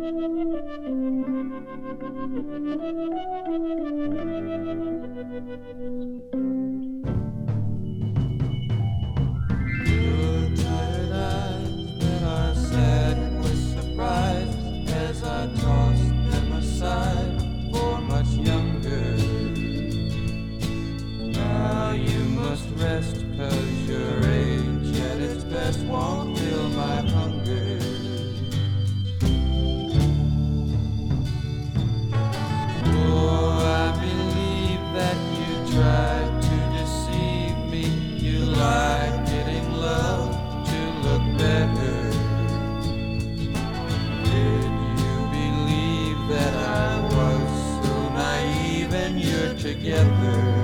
tired eyes that are sad with surprise as I toss them aside for much younger. Now you must rest, 'cause your age at its best won't fill my hunger. Oh, I believe that you tried to deceive me. You lied, getting love to look better. Did you believe that I was so naive and you're together?